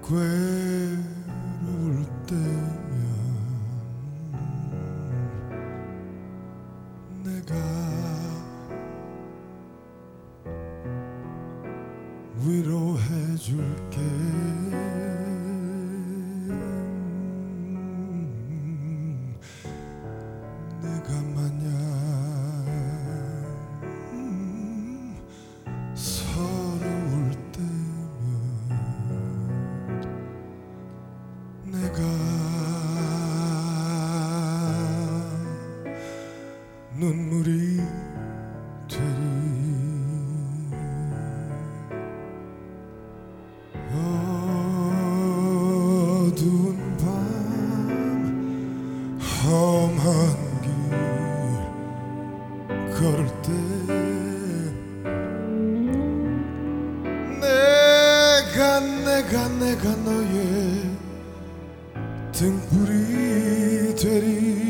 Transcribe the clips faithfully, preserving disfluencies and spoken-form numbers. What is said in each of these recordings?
괴로울 때면 내가 위로해 줄게. 내가 만약 음, 서러울 때면 내가 눈물이 되리. 어두운 밤 험한 길 걸을 때 내가 내가 내가 너의 등불이 되리.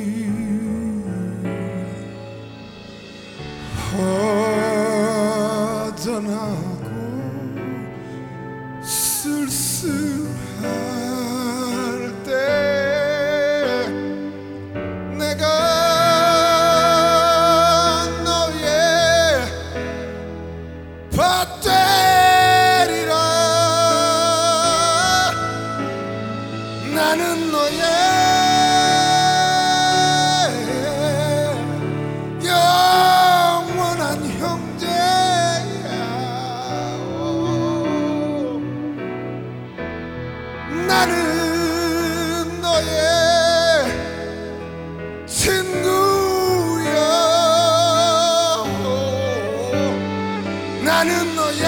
허전하고 쓸쓸할 때 내가 너의 밭되리라. 나는 너의 영원한 형제야. 나는 너의 친구야. 나는 너의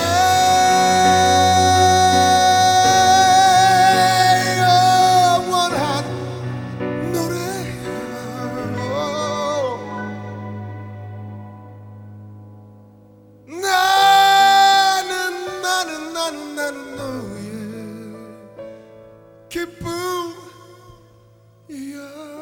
영원한 노래야. 나는 나는 나는 나는 너의 기쁨이야.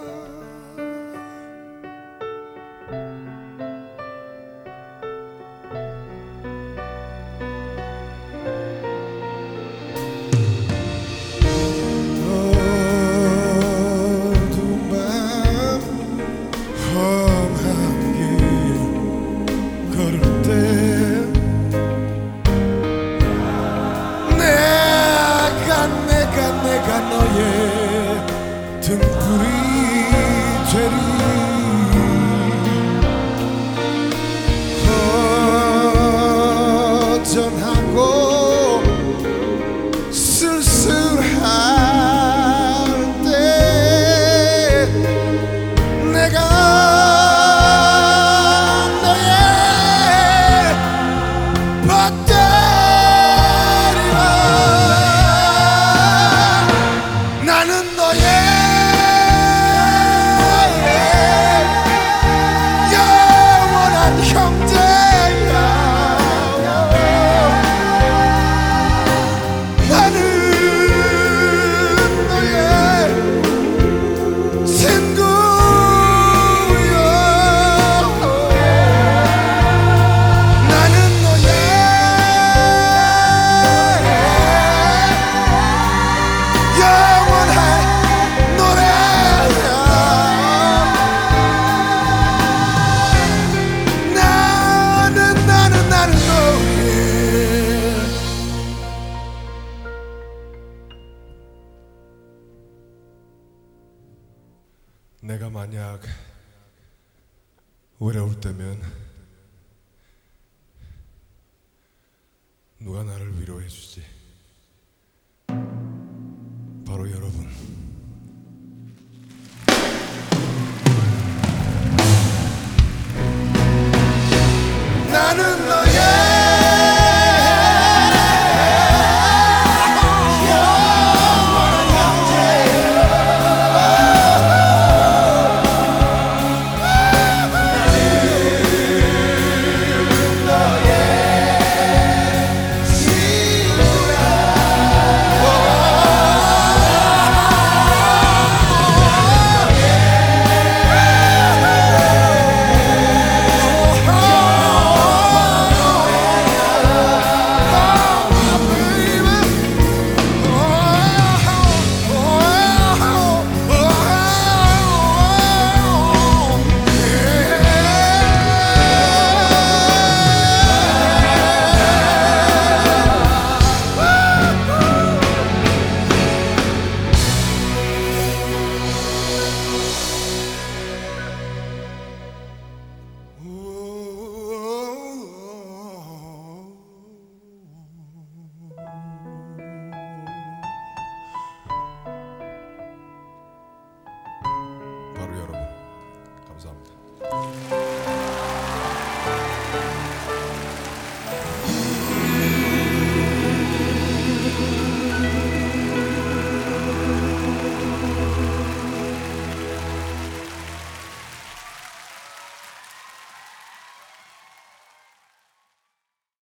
어두운 밤 험한 길 걸을 때 내가 내가 내가 너의 등불이 되리. 허전하고 쓸쓸할 때 내가 너의 밭되리라. 나는 너의 영원한 형제야. 나는 너의 친구야. 나는 너의 영원한 노래야. 나는 나는 나는 너의 내가 만약 외로울 때면 누가 나를 위로해 주지? 바로 여러분.